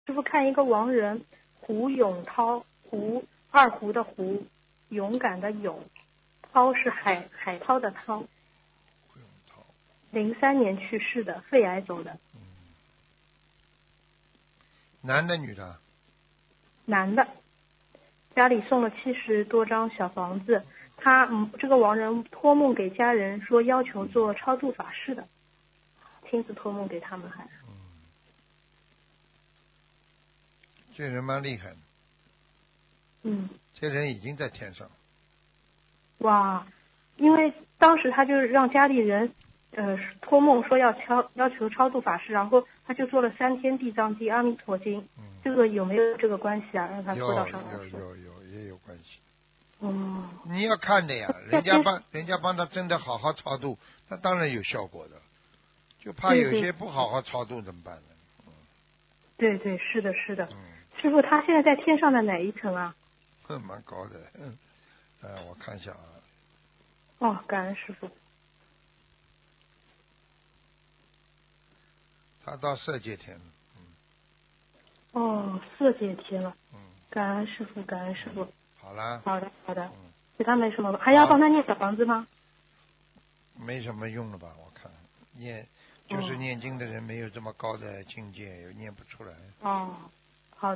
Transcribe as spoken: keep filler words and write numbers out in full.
师傅看一个亡人胡永涛，胡二胡的胡，勇敢的勇，涛是海海涛的涛。 胡永涛， 零三年去世的，肺癌走的。 嗯，男的女的？ 男的，家里送了七十多张小房子，他嗯，这个亡人托梦给家人说要求做超度法事的，亲自托梦给他们还。 嗯，这人蛮厉害的。 嗯。 这人已经在天上。 哇，因为当时他就是让家里人呃托梦说要超要求超度法事，然后他就做了三天地藏经、阿弥陀经。 嗯。 这个有没有这个关系啊？让他拖到上来？ 有有有有也有关系。 嗯。 你要看的呀，人家帮人家帮他真的好好超度，那当然有效果的。就怕有些不好好超度怎么办呢？嗯。 对对，是的，是的。 嗯。 师傅，他现在在天上的哪一层啊？ 哼，蛮高的。嗯。呃，我看一下啊。 哦，感恩师傅。 他到色界天了。 嗯。哦，色界天了。 嗯。 感恩师傅，感恩师傅。 好啦。 好的，好的。 嗯。 其他没什么，还要帮他念小房子吗？ 没什么用了吧？我看念就是念经的人没有这么高的境界，也念不出来。 哦。